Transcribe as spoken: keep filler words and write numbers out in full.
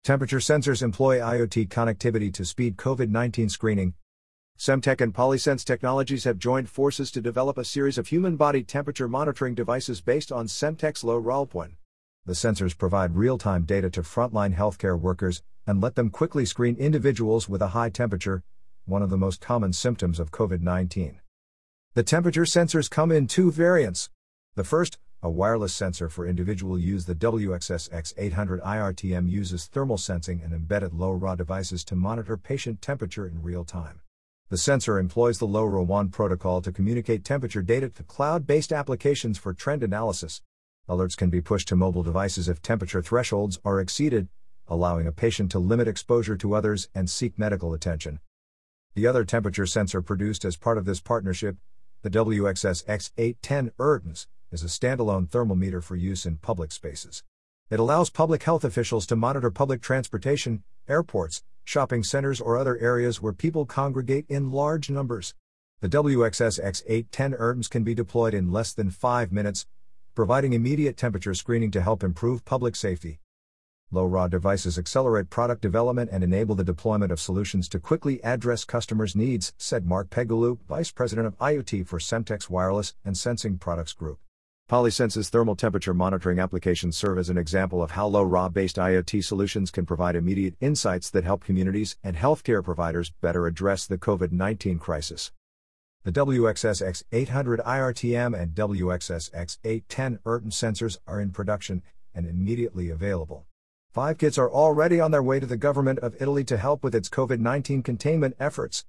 Temperature sensors employ IoT connectivity to speed COVID nineteen screening. Semtech and Polysense Technologies have joined forces to develop a series of human body temperature monitoring devices based on Semtech's Low-Ra Alpine. The sensors provide real-time data to frontline healthcare workers and let them quickly screen individuals with a high temperature, one of the most common symptoms of COVID nineteen. The temperature sensors come in two variants. The first, a wireless sensor for individual use. The W X S X eight hundred I R T M uses thermal sensing and embedded Low-Ra devices to monitor patient temperature in real time. The sensor employs the LoRaWAN protocol to communicate temperature data to cloud-based applications for trend analysis. Alerts can be pushed to mobile devices if temperature thresholds are exceeded, allowing a patient to limit exposure to others and seek medical attention. The other temperature sensor produced as part of this partnership, the W X S X eight ten E R T Ms, is a standalone thermometer for use in public spaces. It allows public health officials to monitor public transportation, airports, shopping centers, or other areas where people congregate in large numbers. The W X S X eight ten E R T Ms can be deployed in less than five minutes, providing immediate temperature screening to help improve public safety. Low-Ra devices accelerate product development and enable the deployment of solutions to quickly address customers' needs, said Mark Pegulu, Vice President of IoT for Semtech's Wireless and Sensing Products Group. Polysense's thermal temperature monitoring applications serve as an example of how Low-Ra-based IoT solutions can provide immediate insights that help communities and healthcare providers better address the COVID nineteen crisis. The W X S X eight hundred I R T M and W X S X eight ten E R T M sensors are in production and immediately available. Five kits are already on their way to the government of Italy to help with its COVID nineteen containment efforts.